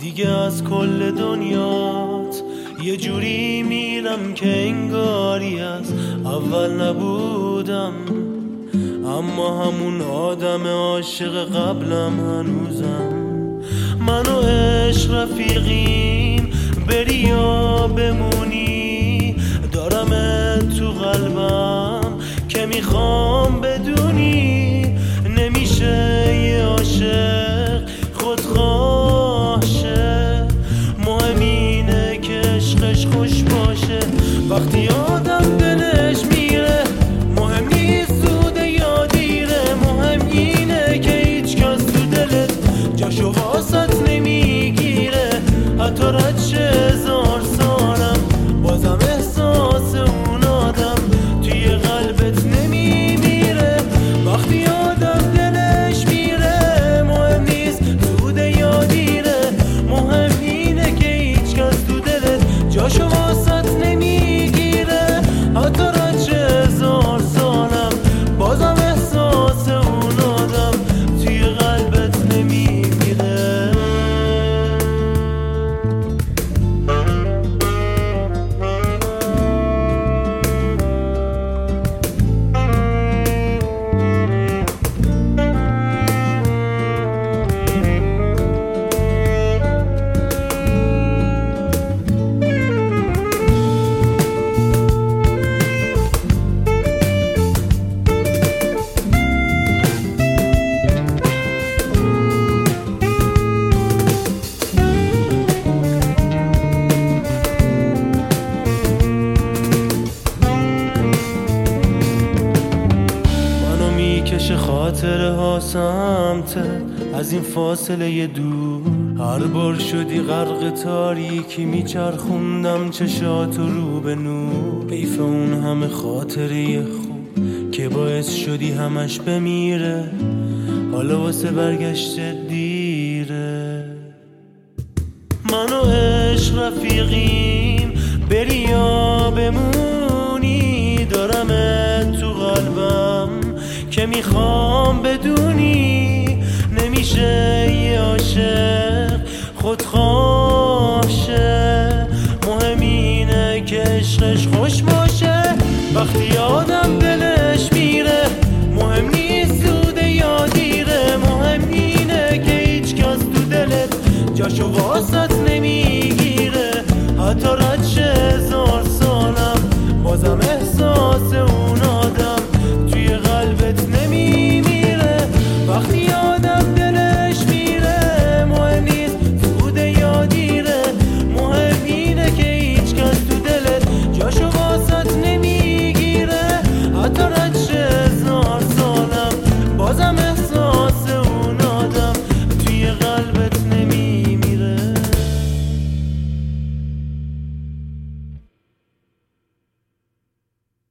دیگه از کل دنیات یه جوری میرم که انگاری از اول نبودم، اما همون آدم عاشق قبلم هنوزم. من و عشق رفیقیم، بری یا بمونی، دارم تو قلبم که میخوام بدونی. نمیشه یه عاشق خودخواه شه، مهم اینه که عشقش خوش باشه. وقتی آدم دلش میره مهم نیست زوده یا دیره، مهم اینه که هیچ کس تو دلت جاشو واسط نمیگیره. حتی رد شه 1000 سالم بازم احساس اون آدم توی قلبت نمیمیره. وقتی آدم دلش میره مهم نیست زوده یا دیره، مهم اینه که هیچ کس تو دلت جاشو واسط نمیگیره. حتی رد شه 1000 سالم بازم احساس اون آدم توی قلبت نمیمیره. میکشه خاطره ها سمتت از این فاصله دور. هر بار شدی غرق تاریکی میچرخوندم چشاتو رو به نور. حیف اون همه خاطره خوب که باعث شدی همش بمیره، حالا واسه برگشت دیره. من و عشق رفیقیم، بری یا بمونی، دارم تو قلبم که میخوام بدونی. نمیشه یه عاشق خودخواه شه، مهم اینه که عشقش خوش باشه. وقتی آدم دلش میره مهم نیست زوده یا دیره، مهم اینه که هیچ کس تو دلت جاشو واسط نمیگیره. حتی